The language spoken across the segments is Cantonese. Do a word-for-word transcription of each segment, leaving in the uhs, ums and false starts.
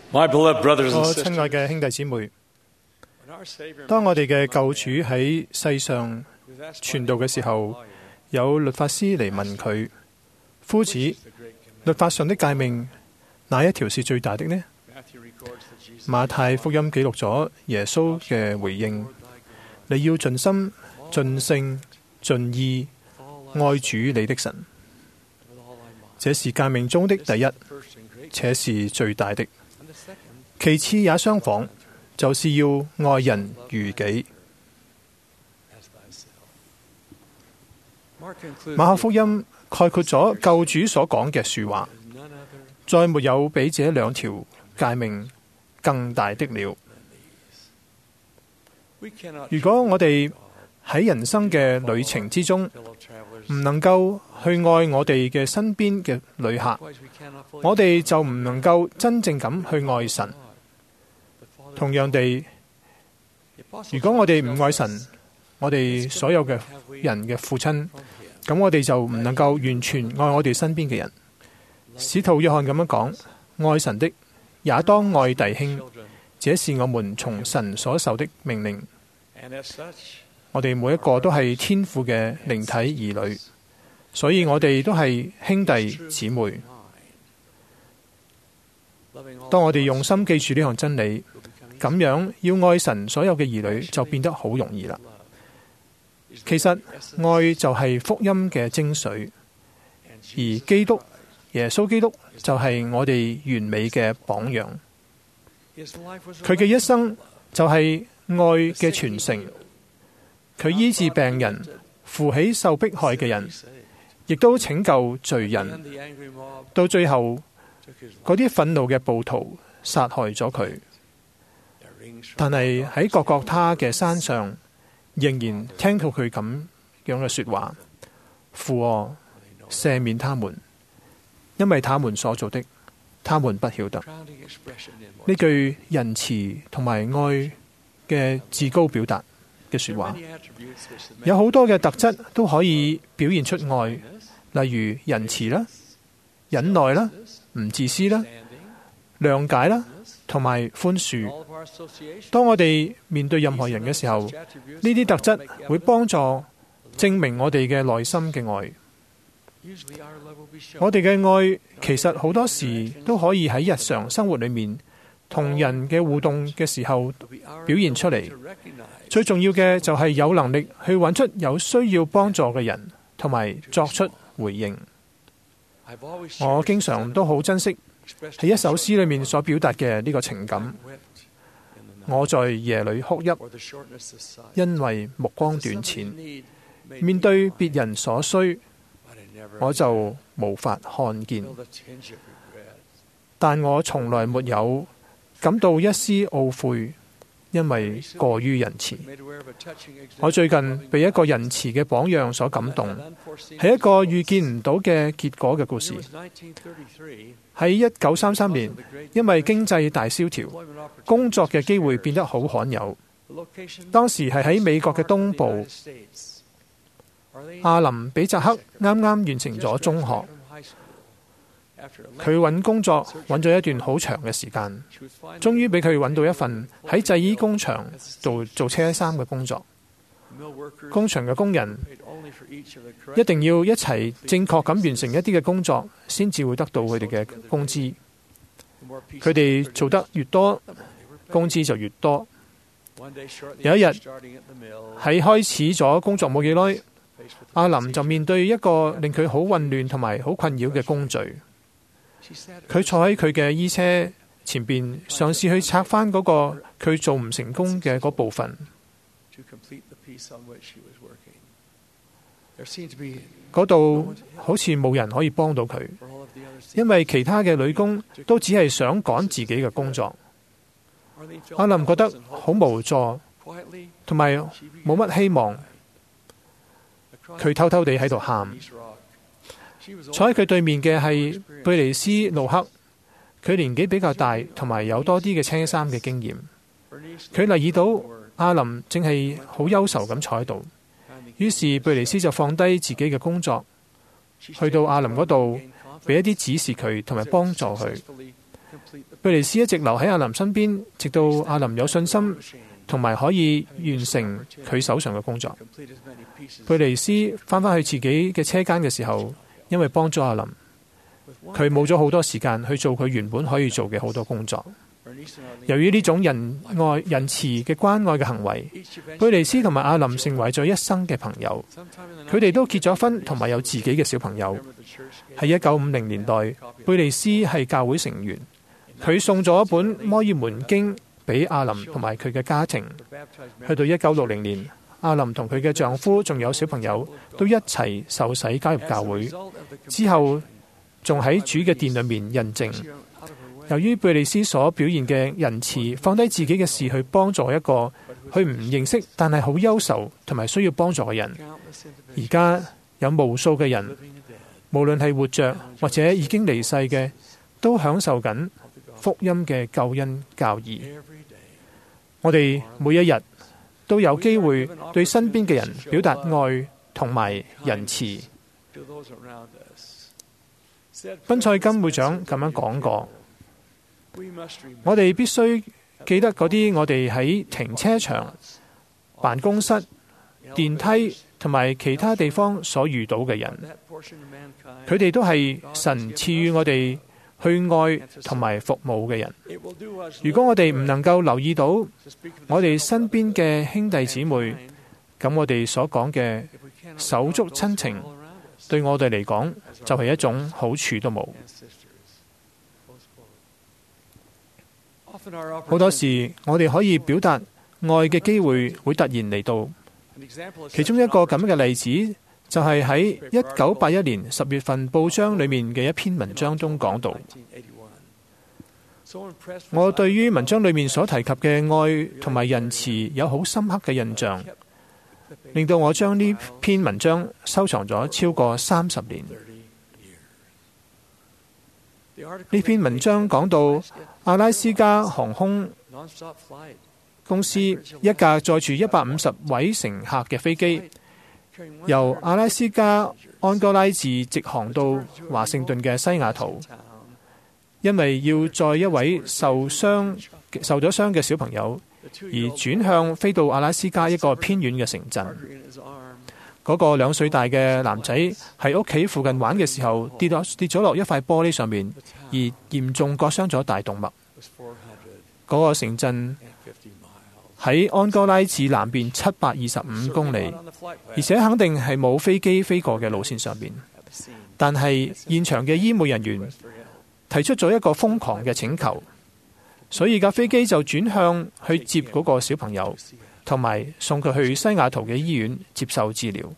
My beloved brothers and 我 sisters, 親愛嘅兄弟姊妹， when our Savior 當我哋嘅救主喺世上 was asked 傳道嘅時候，有律法師嚟問佢：夫子， the great 律法上的誡命，哪一條是最大的呢？ Matthew records that Jesus 馬太福音記錄咗耶穌嘅回應：你要盡心、盡性、盡意愛主你的神， with all thy mind. 這是誡命中的第一， First and great, 且是最大的。 and the second 其次也相仿，就是要愛人如己。 as thyself. Mark concludes 馬可福音概括咗救主所講嘅說話， none other 再沒有比這兩條誡命更大的了。 we cannot 如果我哋喺人生嘅旅程之中 fellow travelers 唔能夠去愛我哋嘅身邊嘅旅客， otherwise we cannot fully 我哋就唔能夠真正咁去愛神。 the Father 同樣地， the Apostle 如果我哋唔愛神，我哋所有嘅人嘅父親， from him 咁我哋就唔能夠完全愛我哋身邊嘅人。使徒約翰咁樣講：愛神的也當愛弟兄， children 這是我們從神所受的命令。 and as such 我哋每一個都係天父嘅靈體兒女，所以我哋都係兄弟姊妹。 mind loving all 當我哋用心記住呢項真理， will become 咁樣要愛神所有嘅兒女就變得好容易啦。 love is 其實 the essence 愛就係福音嘅精髓， and 而 Jesus 基督耶穌基督就係我哋完美嘅榜樣。 his life was 佢嘅一生就係愛嘅傳承，佢醫治病人，扶起受迫害嘅人，亦都拯救罪人。 and the angry mob 到最後， took his life 嗰啲憤怒嘅暴徒殺害咗佢， their rings from 但係喺各各他嘅山上，仍然聽到佢咁樣嘅說話：父啊，赦免他們，因為他們所做的，他們不曉得。 crowning expression in 呢句仁慈同埋愛嘅至高表達嘅說話， many attributes which the 有好多嘅特質都可以表現出愛，例如仁慈啦、忍耐啦、唔自私啦、 standing 諒解啦，同埋寬恕。 all of our association 當我哋面對任何人嘅時候，呢 attributes 啲特質會幫助證明我哋嘅內心嘅愛。 usually our love will be shown 我哋嘅愛其實好多時都可以喺日常生活裏面同人嘅互動嘅時候 will be our 表現出嚟。 ability to recognize 最重要嘅就係有能力去揾出有需要幫助嘅人，同埋作出回應。 I've always 我 cherished 經常都好珍惜 expressed 喺一首詩裏面所表達嘅呢個情感。 wept in the night 我在夜裏哭泣， or the shortness of sight 因為目光短 Somebody's 淺。 need made 面 me 對 blind, 別人所需， but I never 我就無法看見。 felt a tinge of regret 但我從來沒有感到一絲懊悔，因為過於仁慈。 made aware of a touching 我 example 最 of 近 loving 被一 God 個仁慈嘅榜樣所感 that 動， had unforeseen 係一個 results. 預見唔到嘅結果嘅故 It 事。 was nineteen thirty-three, 喺一九三三 because 年 of，the Great 因為 Depression, 經濟大蕭條， employment opportunities 工作嘅機會 were 變得好罕有。 scarce. The location 當時係喺美國嘅東 of the 部， United States. Arlene 阿林比澤克啱啱完成 just 咗中 graduated 學， from high school. After a 佢 lengthy 揾工作揾咗一段好長嘅時間， she was finally 終於俾佢揾到一份喺製衣工場做做車衫嘅工作。 mill workers 工場嘅工人 paid only for each of the 一 correct 定要一齊正確咁完成一啲嘅工作，先至會得到佢哋嘅工資。 the more pieces 佢哋 were 做得越多， produced, the more they were paid. 工資就越多。 One day shortly 有一日 after starting at the mill, 喺開始咗工作冇幾耐， faced with the 阿林就面對一個令佢好混亂同埋好困擾嘅工序。 she sat 佢坐喺佢嘅衣車前邊，嘗試去拆翻嗰個佢做唔成功嘅嗰部分。 to complete the piece on which she was working. There seemed to be 嗰度好似冇人可以幫到佢， for all of the others. 因為其他嘅女工都只係想趕自己嘅工作。 Arlene felt 阿林覺得 helpless and 好無助， quietly 同埋 she began 冇乜希望。 across 佢偷偷地喺度喊。 East Rock. She was 坐喺佢對面嘅係貝尼斯路克，佢年紀比較大，同埋有多啲嘅車衫嘅經驗。 Bernice 佢留意到 ignored 阿林正係好憂愁咁坐喺度， kindly 於是貝尼斯就放低自己嘅工作， She 去到阿林嗰度 gained confidence 俾一啲指示佢，同埋幫助佢。 貝尼斯一直留喺阿林身邊，直到阿林有信心同埋可以完成佢手上嘅工作。貝尼斯翻返去自己嘅車間嘅時候，因為幫咗阿林，佢冇咗好多時間去做佢原本可以做嘅好多工作。由於呢種仁愛仁慈嘅關愛嘅行為，貝尼斯同埋阿林成為咗一生嘅朋友。佢哋都結咗婚，同埋有自己嘅小朋友。喺一九五零年代，貝尼斯係教會成員，佢送咗一本《摩爾門經》俾阿林同埋佢嘅家庭。去到一九六零年，阿林同佢嘅丈夫仲有小朋友都一齊受洗加入教會，之後仲喺主嘅殿裏面印證。由於貝尼斯所表現嘅仁慈，放低自己嘅事去幫助一個佢唔認識但係好憂愁同埋需要幫助嘅人，而家有無數嘅人，無論係活着或者已經離世嘅，都享受緊福音嘅救恩教義。我哋每一日都有機會對身邊嘅人表達愛同埋仁慈。賓賽金會長咁樣講過，我哋必須記得嗰啲我哋喺停車場、辦公室、電梯同埋其他地方所遇到嘅人，佢哋都係神賜予我哋去愛同埋服務嘅人。如果我哋唔能夠留意到我哋身邊嘅兄弟姊妹，咁我哋所講嘅手足親情，對我哋嚟講就係一種好處都冇。好多時我哋可以表達愛嘅機會會突然嚟到。其中一個咁嘅例子就係喺一九八一年十月份報章裏面嘅一篇文章中講到。我對於文章裏面所提及嘅愛同埋仁慈有好深刻嘅印象，令到我將呢篇文章收藏咗超過三十年。呢篇文章講到阿拉斯加航空公司一架載住一百五十位乘客嘅飛機，由阿拉斯加安哥拉治直航到華盛頓嘅西雅圖，因為要載一位受傷受咗傷嘅小朋友，而轉向飛到阿拉斯加一個偏遠嘅城鎮。嗰個兩歲大嘅男仔喺屋企附近玩嘅時候，跌落跌咗落一塊玻璃上面，而嚴重割傷咗大動脈。嗰個城鎮喺安哥拉治南邊七百二十五公里，而且肯定係冇飛機飛過嘅路線上面。但係現場嘅醫務人員提出咗一個瘋狂嘅請求，所以架飛機就轉向去接嗰個小朋友，同埋送佢去西雅圖嘅醫院接受治療。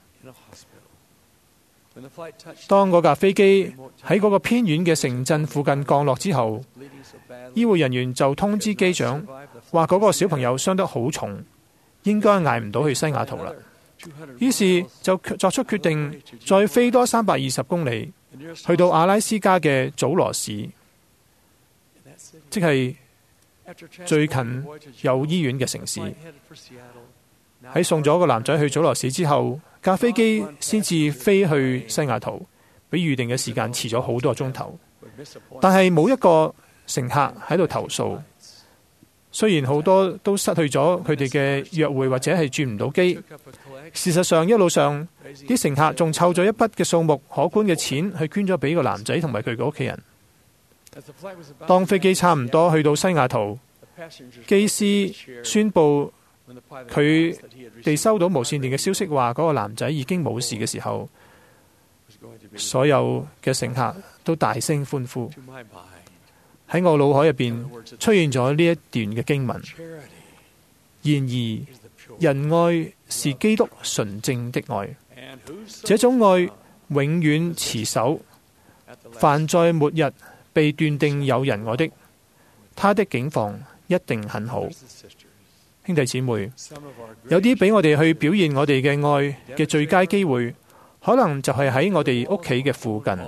當嗰架飛機喺嗰個偏遠嘅城鎮附近降落之後，醫護人員就通知機長，話嗰個小朋友傷得好重，應該捱唔到去西雅圖啦。於是就作出決定，再飛多三百二十公里，去到阿拉斯加嘅祖羅市，即係最近有醫院嘅城市。喺送咗個男仔去祖羅市之後，架飛機先至飛去西雅圖，比預定嘅時間遲咗好多個鐘頭。但係冇一個乘客喺度投訴。雖然好多都失去咗佢哋嘅約會或者係轉唔到機，事實上一路上啲乘客仲湊咗一筆嘅數目可觀嘅錢去捐咗俾個男仔同埋佢嘅屋企人。當飛機差唔多去到西雅圖，機師宣布佢哋收到無線電嘅消息，話嗰個男仔已經冇事嘅時候，所有嘅乘客都大聲歡呼。喺我腦海入邊出現咗呢一段嘅經文。然而，仁愛是基督純正的愛，這種愛永遠持守。凡在末日被斷定有仁愛的，他的境況一定很好。兄弟姊妹，有啲俾我哋去表現我哋嘅愛嘅最佳機會，可能就係喺我哋屋企嘅附近。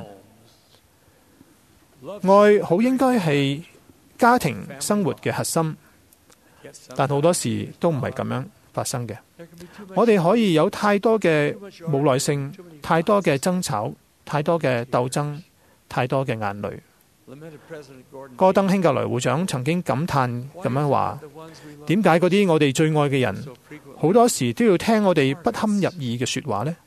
愛好應該係家庭生活嘅核心，但好多時都唔係咁樣發生嘅。我哋可以有太多嘅冇耐性，太多嘅爭吵，太多嘅鬥爭，太多嘅眼淚。 戈登興格萊會長曾經感嘆咁樣話：點解嗰啲我哋最愛嘅人好多時都要聽我哋不堪入耳嘅說話呢？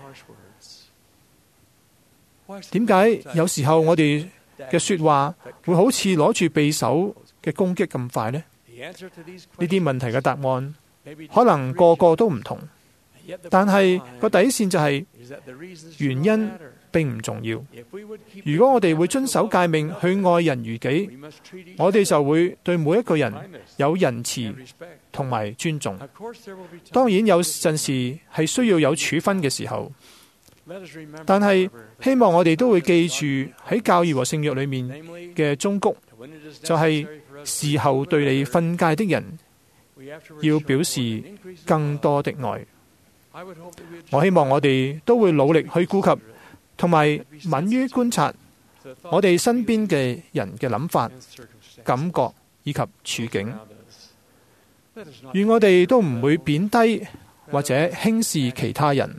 點解有時候我哋嘅說話會好似攞住匕首嘅攻擊咁快呢？呢啲問題嘅答案可能個個都唔同，但係個底線就係原因並唔重要。如果我哋會遵守誡命去愛人如己，我哋就會對每一個人有仁慈同埋尊重。當然有陣時係需要有處分嘅時候，但係希望我哋都會記住喺教義和聖約裏面嘅忠告，就係事後對你訓誡的人要表示更多的愛。我希望我哋都會努力去顧及同埋敏於觀察我哋身邊嘅人嘅諗法、感覺以及處境，願我哋都唔會貶低或者輕視其他人。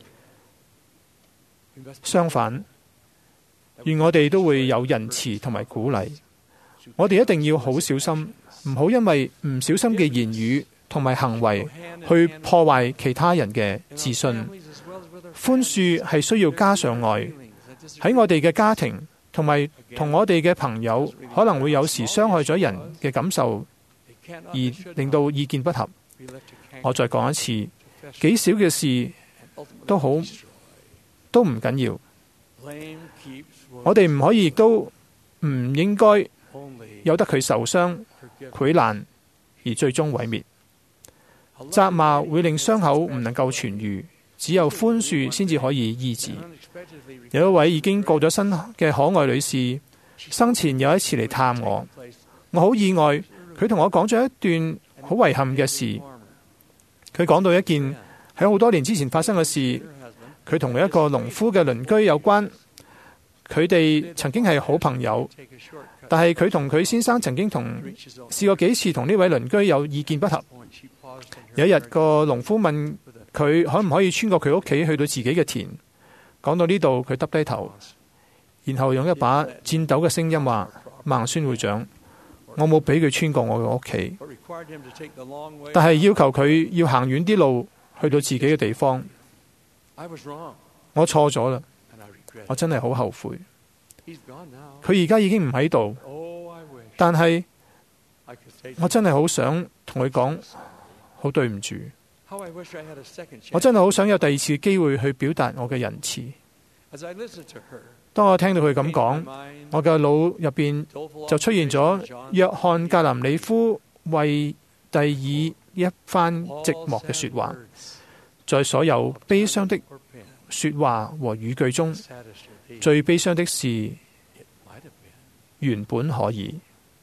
相反，願我哋都會有仁慈同埋鼓勵。我哋一定要好小心，唔好因為唔小心嘅言語同埋行為去破壞其他人嘅自信。寬恕係需要加上愛。喺我哋嘅家庭同埋同我哋嘅朋友，可能會有時傷害咗人嘅感受，而令到意見不合。我再講一次，幾少嘅事都好，都唔緊要。我哋唔可以，亦都唔應該由得佢受傷、潰爛而最終毀滅。責罵會令傷口唔能夠痊癒，只有寬恕先至可以醫治。有一位已經過咗身嘅可愛女士，生前有一次嚟探我，我好意外，佢同我講咗一段好遺憾嘅事。佢講到一件喺好多年之前發生嘅事，佢同一個農夫嘅鄰居有關。佢哋曾經係好朋友，但係佢同佢先生曾經同試過幾次同呢位鄰居有意見不合。有一日，個農夫問佢可唔可以穿過佢屋企去到自己嘅田。講到呢度，佢耷低頭，然後用一把顫抖嘅聲音話：孟孫會長，我冇俾佢穿過我嘅屋企，但係要求佢要行遠啲路去到自己嘅地方。我錯咗啦，我真係好後悔。佢而家已經唔喺度，但係我真係好想同佢講，好對唔住。我真係好想有第二次機會去表達我嘅仁慈。當我聽到佢咁講，我嘅腦入邊就出現咗約翰格林里夫為第二一番寂寞嘅說話，在所有悲傷的說話和語句中，最悲傷的是原本可以。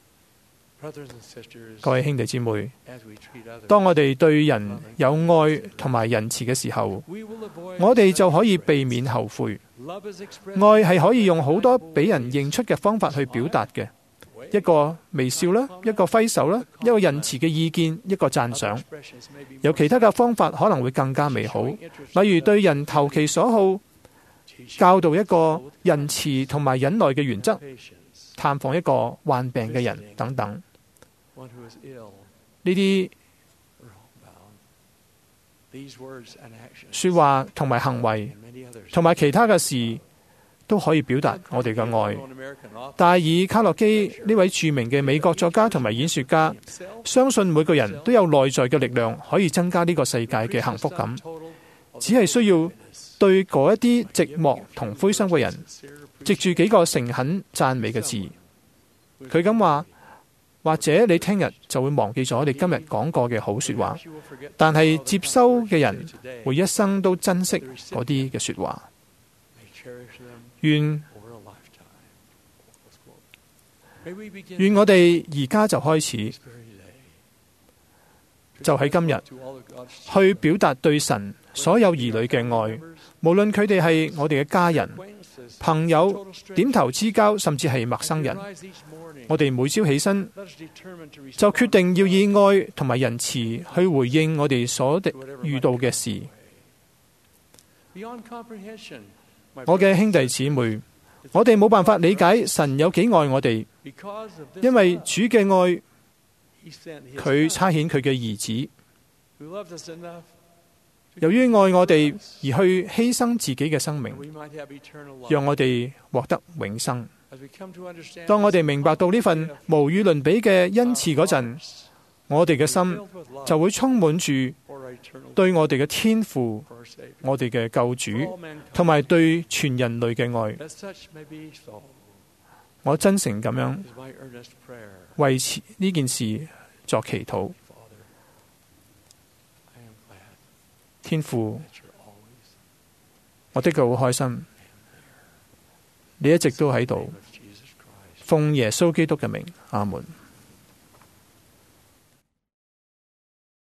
各位兄弟姊妹，當我哋對人有愛同埋仁慈嘅時候，我哋就可以避免後悔。愛係可以用好多俾人認出嘅方法去表達嘅，一個微笑啦，一個揮手啦，一個仁慈嘅意見，一個讚賞。有其他嘅方法可能會更加美好，例如對人投其所好，教導一個仁慈同埋忍耐嘅原則，探訪一個患病嘅人等等。呢啲說話同埋行為同埋其他嘅事都可以表達我哋嘅愛。但係爾卡洛基呢位著名嘅美國作家同埋演說家，相信每個人都有內在嘅力量可以增加呢個世界嘅幸福感，只係需要對嗰一啲寂寞同灰心嘅人，藉住幾個誠懇讚美嘅字。佢咁話，或者你聽日就會忘記咗你今日講過嘅好說話，但係接收嘅人會一生都珍惜嗰啲嘅說話。願願我哋而家就開始，就喺今日去表達對神所有兒女嘅愛，無論佢哋係我哋嘅家人、朋友、點頭之交，甚至係陌生人。我哋每朝起身就決定要以愛同埋仁慈去回應我哋所遇到嘅事。我嘅兄弟姊妹， 我哋冇辦法理解神有幾愛我哋，因為主嘅愛，佢差遣佢嘅兒子，由於愛我哋而去犧牲自己嘅生命，讓我哋獲得永生。當我哋明白到呢份無與倫比嘅恩賜嗰陣，我哋嘅心就會充滿住對我哋嘅天父、我哋嘅救主，同埋對全人類嘅愛。我真誠咁樣為呢件事作祈禱。天父，我的確好開心，你一直都喺度。奉耶穌基督嘅名，阿門。